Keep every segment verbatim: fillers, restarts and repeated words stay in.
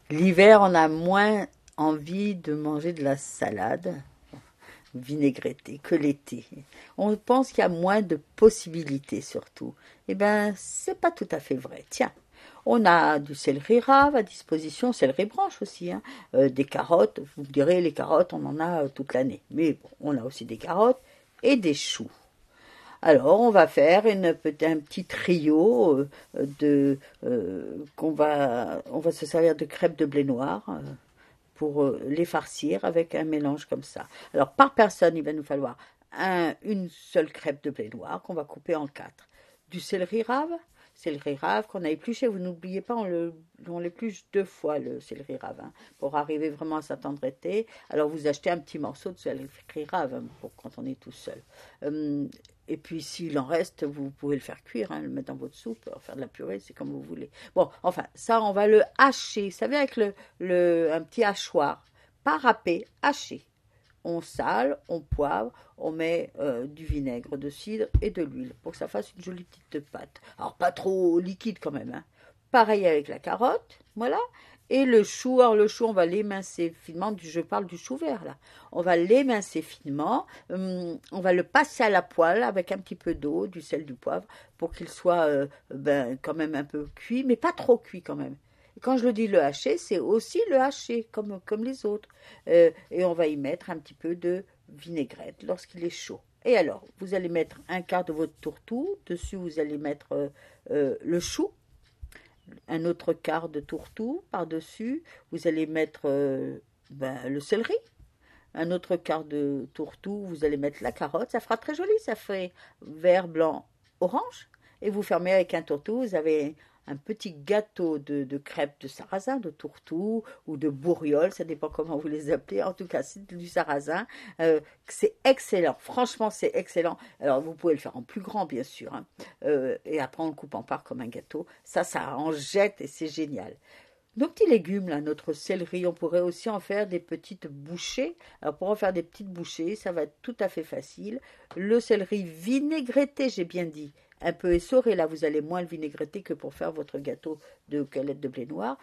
L'hiver, on a moins envie de manger de la salade vinaigrette que l'été. On pense qu'il y a moins de possibilités surtout. Eh bien, c'est pas tout à fait vrai. Tiens, on a du céleri rave à disposition, céleri branche aussi, hein, euh, des carottes. Vous me direz, les carottes, on en a euh, toute l'année. Mais bon, on a aussi des carottes et des choux. Alors, on va faire une, un petit trio euh, de euh, qu'on va, on va se servir de crêpes de blé noir euh, pour euh, les farcir avec un mélange comme ça. Alors, par personne, il va nous falloir un, une seule crêpe de blé noir qu'on va couper en quatre. Du céleri rave, céleri rave qu'on a épluché. Vous n'oubliez pas, on le, on l'épluche deux fois le céleri rave hein, pour arriver vraiment à sa tendreté. Alors, vous achetez un petit morceau de céleri rave hein, pour quand on est tout seul. Euh, et puis, s'il en reste, vous pouvez le faire cuire, hein, le mettre dans votre soupe, faire de la purée, c'est comme vous voulez. Bon, enfin, ça, on va le hacher. Vous savez, avec le, le, un petit hachoir, pas râpé, haché. On sale, on poivre, on met euh, du vinaigre de cidre et de l'huile pour que ça fasse une jolie petite pâte. Alors, pas trop liquide quand même. Hein. Pareil avec la carotte, voilà. Et le chou, alors le chou, on va l'émincer finement. Je parle du chou vert là. On va l'émincer finement. Hum, on va le passer à la poêle avec un petit peu d'eau, du sel, du poivre, pour qu'il soit euh, ben, quand même un peu cuit, mais pas trop cuit quand même. Et quand je le dis le hacher, c'est aussi le hacher, comme, comme les autres. Euh, et on va y mettre un petit peu de vinaigrette lorsqu'il est chaud. Et alors, vous allez mettre un quart de votre tourteau. Dessus, vous allez mettre euh, euh, le chou. Un autre quart de tourteau par-dessus. Vous allez mettre euh, ben, le céleri. Un autre quart de tourteau, vous allez mettre la carotte. Ça fera très joli. Ça fait vert, blanc, orange. Et vous fermez avec un tourteau. Vous avez un petit gâteau de, de crêpes de sarrasin, de tourteau ou de bourriole, ça dépend comment vous les appelez. En tout cas, c'est du sarrasin. Euh, c'est excellent. Franchement, c'est excellent. Alors, vous pouvez le faire en plus grand, bien sûr. Hein. Euh, et après, on le coupe en parts comme un gâteau. Ça, ça en jette et c'est génial. Nos petits légumes, là, notre céleri, on pourrait aussi en faire des petites bouchées. Alors, pour en faire des petites bouchées, ça va être tout à fait facile. Le céleri vinaigretté, j'ai bien dit, un peu essoré. Là, vous allez moins le vinaigretter que pour faire votre gâteau de galette de blé noir.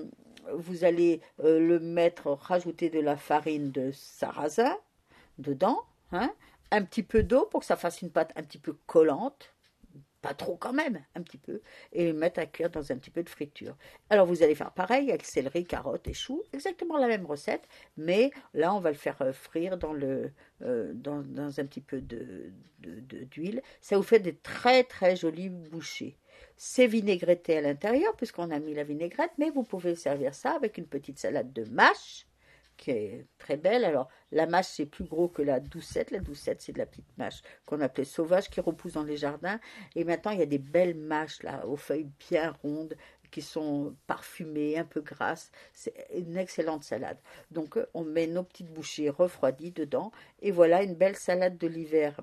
Vous allez euh, le mettre, rajouter de la farine de sarrasin dedans, hein, un petit peu d'eau pour que ça fasse une pâte un petit peu collante. Pas trop quand même, un petit peu, et mettre à cuire dans un petit peu de friture. Alors vous allez faire pareil avec céleri, carottes et choux, exactement la même recette, mais là on va le faire frire dans, le, euh, dans, dans un petit peu de, de, de, d'huile. Ça vous fait des très très jolis bouchées. C'est vinaigretté à l'intérieur puisqu'on a mis la vinaigrette, mais vous pouvez servir ça avec une petite salade de mâche qui est très belle. Alors, la mâche, c'est plus gros que la doucette. La doucette, c'est de la petite mâche qu'on appelait sauvage, qui repousse dans les jardins. Et maintenant, il y a des belles mâches, là, aux feuilles bien rondes, qui sont parfumées, un peu grasses. C'est une excellente salade. Donc, on met nos petites bouchées refroidies dedans. Et voilà une belle salade de l'hiver.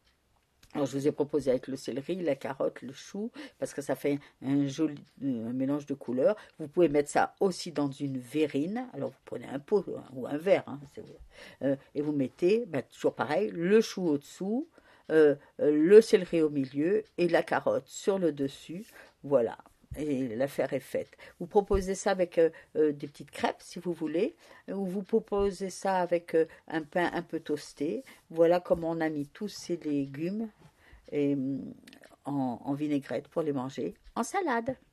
Alors, je vous ai proposé avec le céleri, la carotte, le chou, parce que ça fait un joli un mélange de couleurs. Vous pouvez mettre ça aussi dans une verrine. Alors, vous prenez un pot ou un verre, hein, euh, et vous mettez, ben, toujours pareil, le chou au-dessous, euh, le céleri au milieu et la carotte sur le dessus. Voilà. Et l'affaire est faite. Vous proposez ça avec euh, euh, des petites crêpes, si vous voulez, ou vous proposez ça avec euh, un pain un peu toasté. Voilà comment on a mis tous ces légumes et, en, en vinaigrette pour les manger en salade.